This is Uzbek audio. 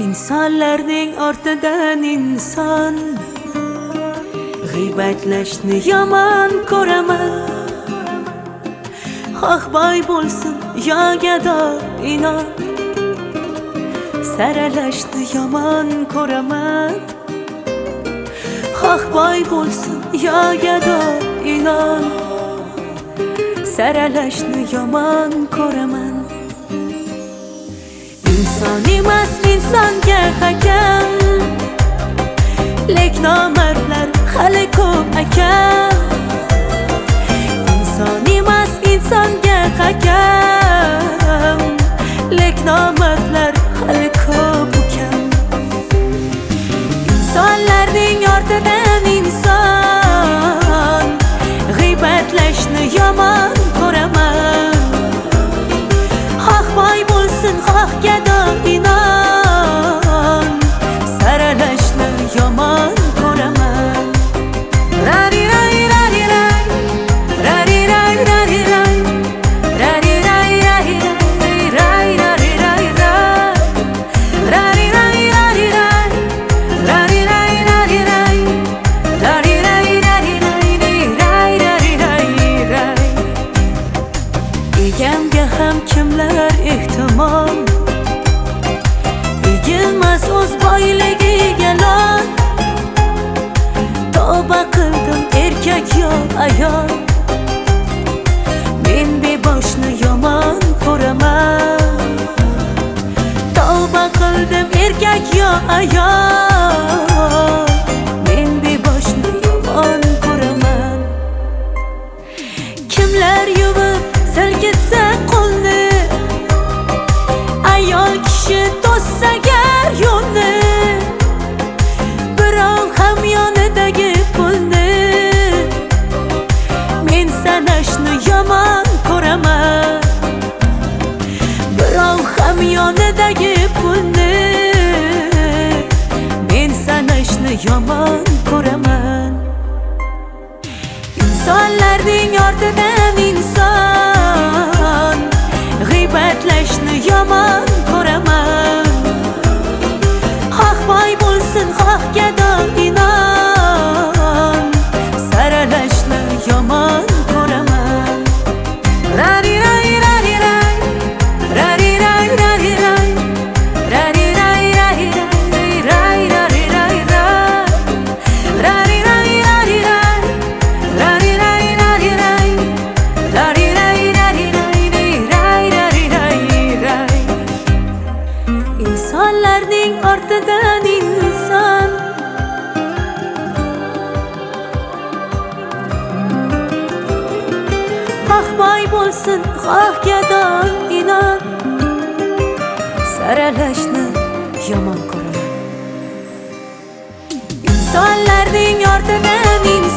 İnsanlarning ortidan inson g'iybatlashni yomon ko'raman. Xoh boy bo'lsin yo gado inon, saralashni yomon ko'raman. Xoh boy bo'lsin yo gado inon, saralashni yomon ko'raman. İnson emas insonga hakam, lek nomardlar hali ko'p akam. İnson emas insonga hakam, lek nomardlar hali ko'p ukam. İnsonlarning ortidan inson g'iybatlashni yomon ko'raman. Xoh boy bo'lsin xoh gado inon, saralashni yomon ko'raman. Rari ray rari ray, rari ray rari ray, rari ray rari ray, rari ray rari ray, rari ray rari ray, rari ray rari ray, rari ray rari ray, rari ray ray. Egamga ham kimlar ehtimol, egilmas o'z boyligiga lol. Tavba qildim erkak yo ayol, men beboshni yomon ko'raman. Tavba qildim erkak yo ayol, men beboshni yomon ko'raman. Kimlar yuvib silkitsa qo'lni, ayol kishi to'ssa gar yo'lni, birov ham yonidagi pulni men sanashni yomon ko'raman. Birov ham yonidagi pulni men sanashni yomon ko'raman. İnsonlarning ortidan inson g'iybatlashni yomon ko'raman. Xoh boy bo'lsin xoh gado inon, saralashni yomon ko'raman. Rari ray rari ray, rari ray rari ray, rari ray rari ray, rari ray ray, rari ray rari ray, rari ray rari ray, rari ray rari ray. İnsonlarning ortidan inson xoh boy bo'lsin xoh gado inon, saralashni yomon ko'raman. İnsonlarning ortidan inson